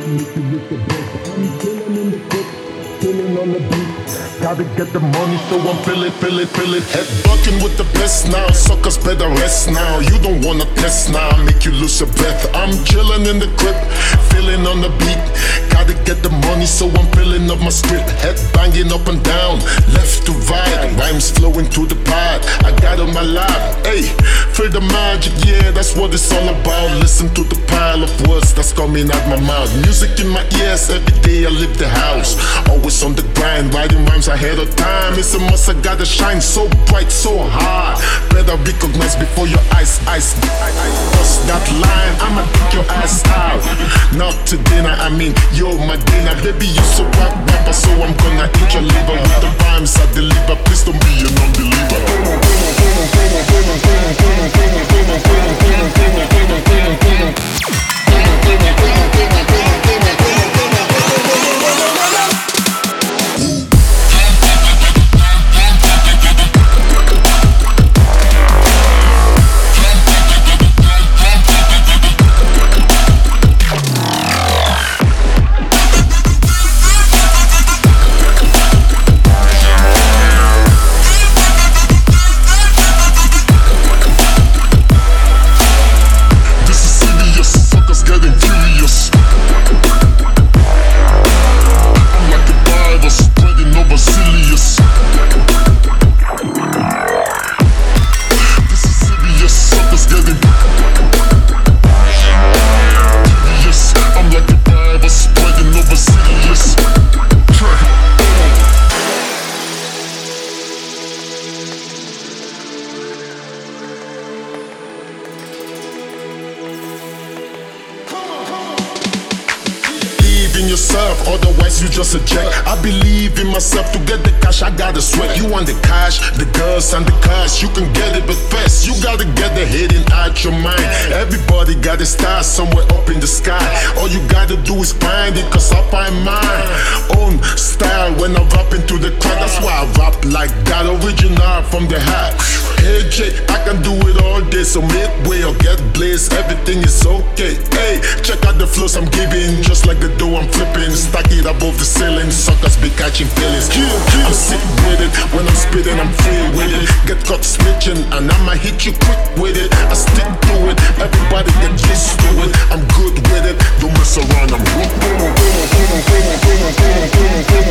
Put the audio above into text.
Feeling on the beat, gotta get the money, so I'm feeling. Head bucking with the best now, suckers better rest now. You don't wanna test now, make you lose your breath. I'm chilling in the crib, feeling on the beat. Gotta get the money, so I'm filling up my script. Head banging up and down, left to right, rhymes flowing through the pot. I got on my lap, hey, feel the magic, yeah, that's what it's all about. Listen to the pile of words that's coming out my mouth. Music in my ears, every day I leave the house. Always on the grind, writing rhymes ahead of time. It's a must, I gotta shine so bright, so hard. Better recognize before your eyes cross that line, I'ma take your ass out. Not to dinner, I mean, you're my dinner. Baby, you so rapper, so I'm gonna eat your liver. With the rhymes I deliver, please don't be a non-believer. In yourself, otherwise you just a jack. I believe in myself, to get the cash I gotta sweat. You want the cash, the girls and the cars, you can get it but first you gotta get the hidden out your mind. Everybody got a star somewhere up in the sky. All you gotta do is find it, cause I find my own style when I rap into the crowd. That's why I rap like that, original from the hat. Hey Jay, I can do it all day, so midway or get blazed, everything is okay. Hey, check out the flows I'm giving, just like the dough I'm flipping. Stack it above the ceiling, suckers be catching feelings. I'm sick with it, when I'm spitting I'm free with it. Get caught snitching and I'ma hit you quick with it. I stick to it, everybody get used to it. I'm good with it, don't mess around, I'm good.